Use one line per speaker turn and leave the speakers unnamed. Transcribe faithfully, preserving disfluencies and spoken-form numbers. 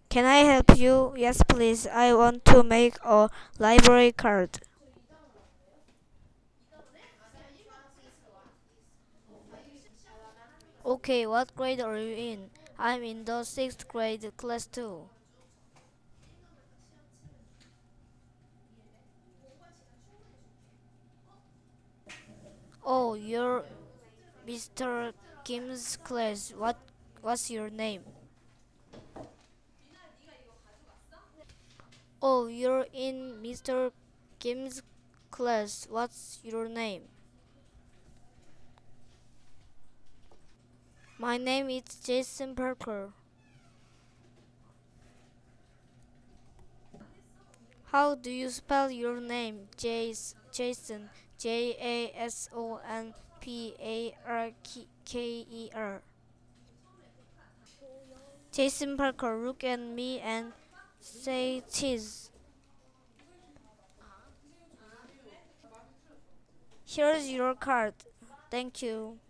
Can I help you? Yes, please. I want to make a library card. Okay, what grade are you in? I'm in the sixth grade class too. Oh, you're mister Kim's class. What what's your name? Oh, you're in mister Kim's class. What's your name? My name is Jason Parker. How do you spell your name? Jas- Jason. J A S O N P A R K E R. Jason Parker, look at me and say cheese. Here's your card. Thank you.